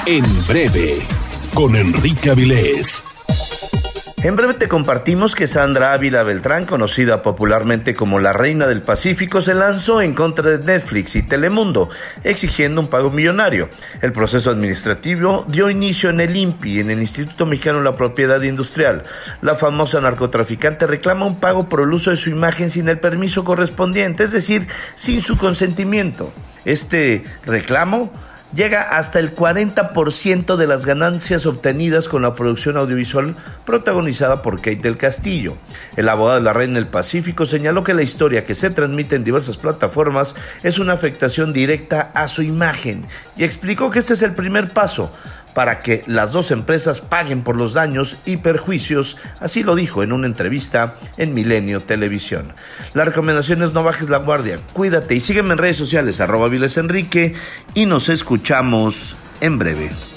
En breve, con Enrique Avilés. En breve te compartimos que Sandra Ávila Beltrán, conocida popularmente como la Reina del Pacífico, se lanzó en contra de Netflix y Telemundo, exigiendo un pago millonario. El proceso administrativo dio inicio en el INPI, en el Instituto Mexicano de la Propiedad Industrial. La famosa narcotraficante reclama un pago por el uso de su imagen sin el permiso correspondiente, es decir, sin su consentimiento. Este reclamo llega hasta el 40% de las ganancias obtenidas con la producción audiovisual protagonizada por Kate del Castillo. El abogado de la Reina del Pacífico señaló que la historia que se transmite en diversas plataformas es una afectación directa a su imagen y explicó que este es el primer paso para que las dos empresas paguen por los daños y perjuicios, así lo dijo en una entrevista en Milenio Televisión. La recomendación es no bajes la guardia, cuídate y sígueme en redes sociales @vilesenrique y nos escuchamos en breve.